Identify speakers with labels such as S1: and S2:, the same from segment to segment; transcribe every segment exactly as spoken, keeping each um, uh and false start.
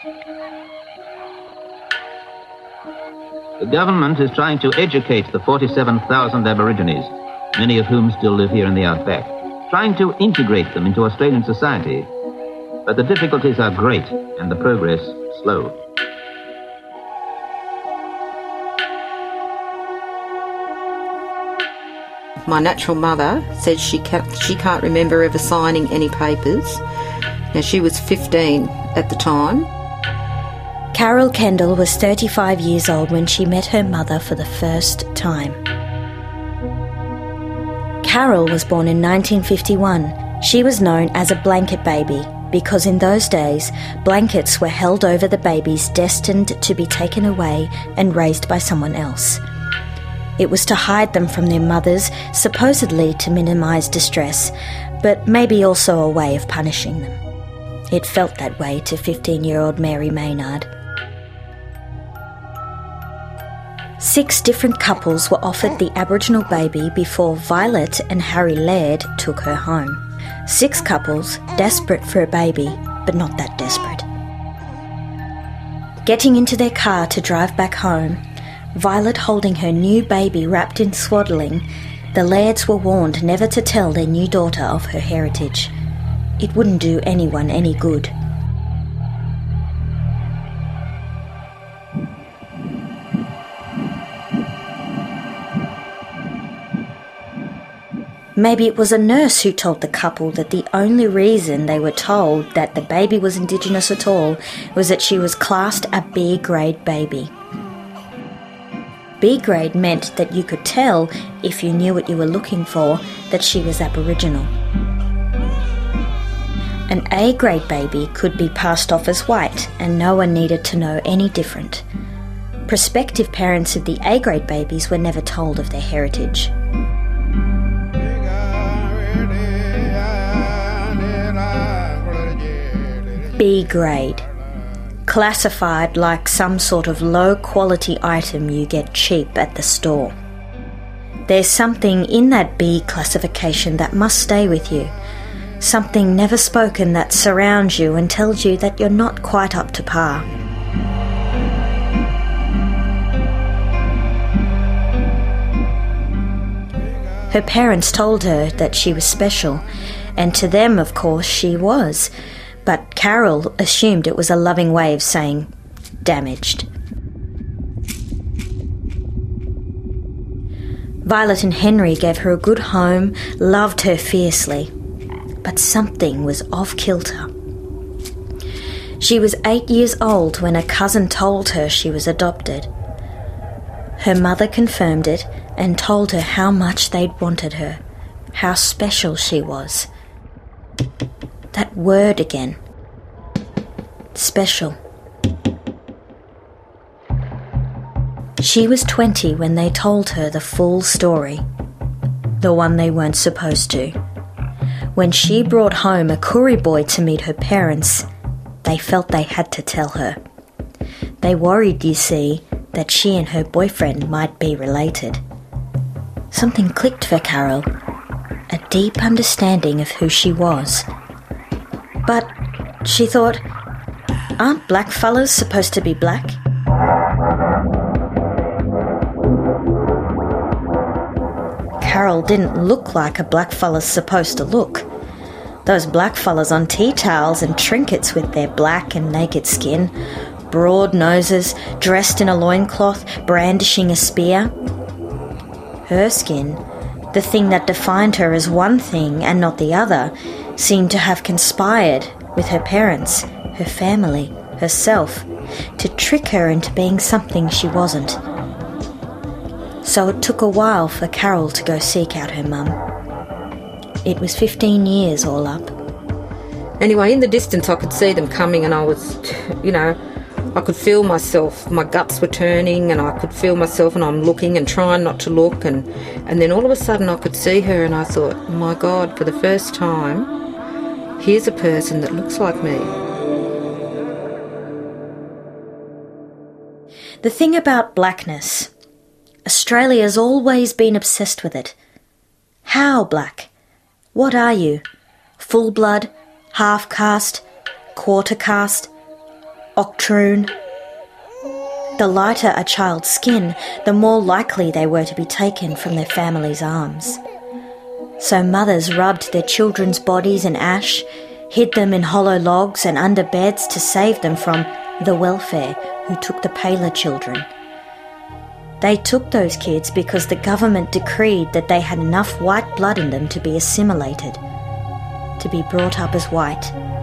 S1: The government is trying to educate the forty-seven thousand Aborigines, many of whom still live here in the outback, trying to integrate them into Australian society. But the difficulties are great and the progress slow.
S2: My natural mother said she can't, she can't remember ever signing any papers. Now, she was fifteen at the time.
S3: Carol Kendall was thirty-five years old when she met her mother for the first time. Carol was born in nineteen fifty-one. She was known as a blanket baby because in those days, blankets were held over the babies destined to be taken away and raised by someone else. It was to hide them from their mothers, supposedly to minimise distress, but maybe also a way of punishing them. It felt that way to fifteen-year-old Mary Maynard. Six different couples were offered the Aboriginal baby before Violet and Harry Laird took her home. Six couples, desperate for a baby, but not that desperate. Getting into their car to drive back home, Violet holding her new baby wrapped in swaddling, the Lairds were warned never to tell their new daughter of her heritage. It wouldn't do anyone any good. Maybe it was a nurse who told the couple that the only reason they were told that the baby was Indigenous at all was that she was classed a B-grade baby. B-grade meant that you could tell, if you knew what you were looking for, that she was Aboriginal. An A-grade baby could be passed off as white, and no one needed to know any different. Prospective parents of the A-grade babies were never told of their heritage. B-grade. Classified like some sort of low-quality item you get cheap at the store. There's something in that B classification that must stay with you. Something never spoken that surrounds you and tells you that you're not quite up to par. Her parents told her that she was special, and to them, of course, she was. But Carol assumed it was a loving way of saying damaged. Violet and Henry gave her a good home, loved her fiercely. But something was off kilter. She was eight years old when a cousin told her she was adopted. Her mother confirmed it and told her how much they'd wanted her, how special she was. That word again. Special. She was twenty when they told her the full story. The one they weren't supposed to. When she brought home a Koori boy to meet her parents, they felt they had to tell her. They worried, you see, that she and her boyfriend might be related. Something clicked for Carol, a deep understanding of who she was. But, she thought, aren't black fellas supposed to be black? Carol didn't look like a black fella's supposed to look. Those black fellas on tea towels and trinkets with their black and naked skin, broad noses, dressed in a loincloth, brandishing a spear. Her skin, the thing that defined her as one thing and not the other, seemed to have conspired with her parents, her family, herself, to trick her into being something she wasn't. So it took a while for Carol to go seek out her mum. It was fifteen years all up.
S2: Anyway, in the distance I could see them coming and I was, you know, I could feel myself, my guts were turning and I could feel myself and I'm looking and trying not to look and, and then all of a sudden I could see her and I thought, my God, for the first time, here's a person that looks like me.
S3: The thing about blackness, Australia's always been obsessed with it. How black? What are you? Full blood? Half caste? Quarter caste? octroon. The lighter a child's skin, the more likely they were to be taken from their family's arms. So mothers rubbed their children's bodies in ash, hid them in hollow logs and under beds to save them from the welfare who took the paler children. They took those kids because the government decreed that they had enough white blood in them to be assimilated, to be brought up as white.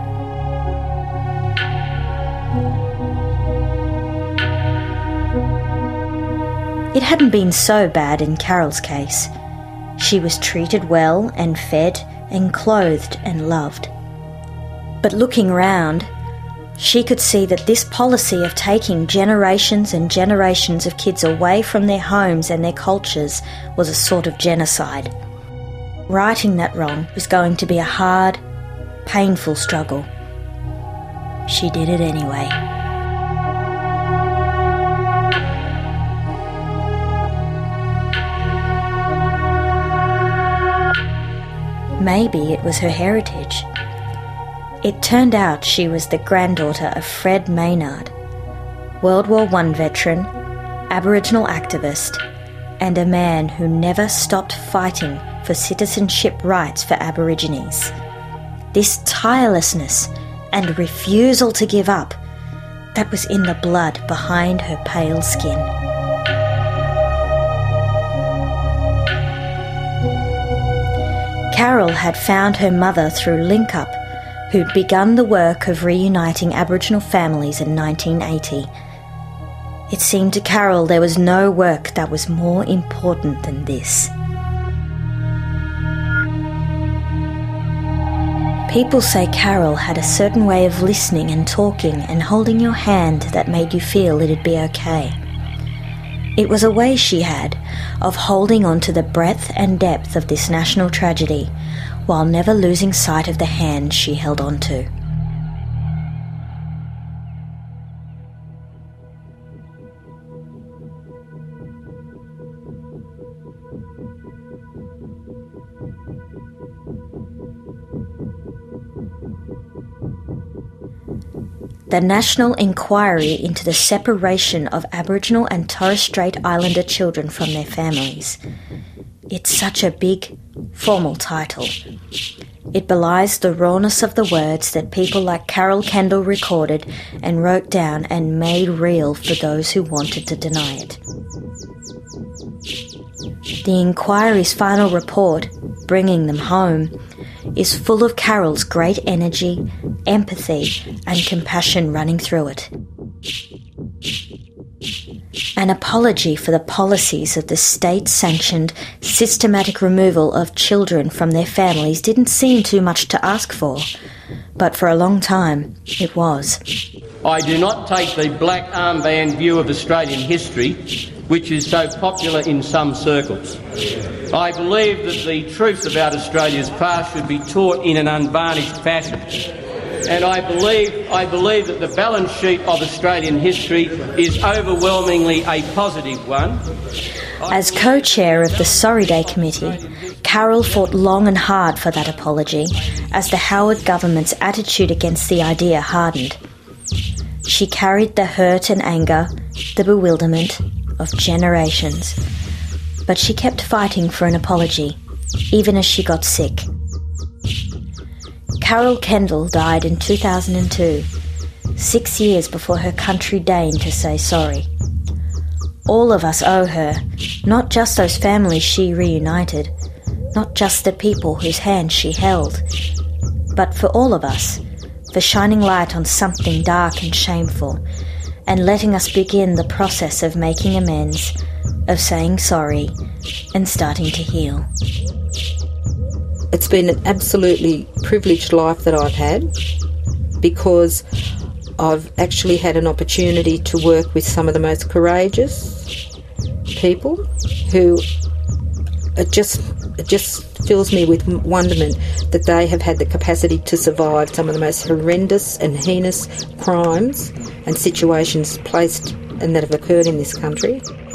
S3: It hadn't been so bad in Carol's case. She was treated well and fed and clothed and loved. But looking round, she could see that this policy of taking generations and generations of kids away from their homes and their cultures was a sort of genocide. Righting that wrong was going to be a hard, painful struggle. She did it anyway. Maybe it was her heritage. It turned out she was the granddaughter of Fred Maynard, World War One veteran, Aboriginal activist, and a man who never stopped fighting for citizenship rights for Aborigines. This tirelessness and refusal to give up, that was in the blood behind her pale skin. Carol had found her mother through Link Up, who'd begun the work of reuniting Aboriginal families in nineteen eighty. It seemed to Carol there was no work that was more important than this. People say Carol had a certain way of listening and talking and holding your hand that made you feel it'd be okay. It was a way she had of holding on to the breadth and depth of this national tragedy while never losing sight of the hand she held on to. The National Inquiry into the Separation of Aboriginal and Torres Strait Islander Children from Their Families. It's such a big, formal title. It belies the rawness of the words that people like Carol Kendall recorded and wrote down and made real for those who wanted to deny it. The inquiry's final report, Bringing Them Home, is full of Carol's great energy, empathy and compassion running through it. An apology for the policies of the state-sanctioned, systematic removal of children from their families didn't seem too much to ask for, but for a long time it was.
S4: I do not take the black armband view of Australian history, which is so popular in some circles. I believe that the truth about Australia's past should be taught in an unvarnished fashion. And I believe, I believe that the balance sheet of Australian history is overwhelmingly a positive one.
S3: As co-chair of the Sorry Day Committee, Carol fought long and hard for that apology as the Howard government's attitude against the idea hardened. She carried the hurt and anger, the bewilderment of generations. But she kept fighting for an apology, even as she got sick. Carol Kendall died in two thousand two, six years before her country deigned to say sorry. All of us owe her, not just those families she reunited, not just the people whose hand she held, but for all of us, for shining light on something dark and shameful, and letting us begin the process of making amends, of saying sorry, and starting to heal.
S2: It's been an absolutely privileged life that I've had, because I've actually had an opportunity to work with some of the most courageous people who it just it just fills me with wonderment that they have had the capacity to survive some of the most horrendous and heinous crimes and situations placed and that have occurred in this country.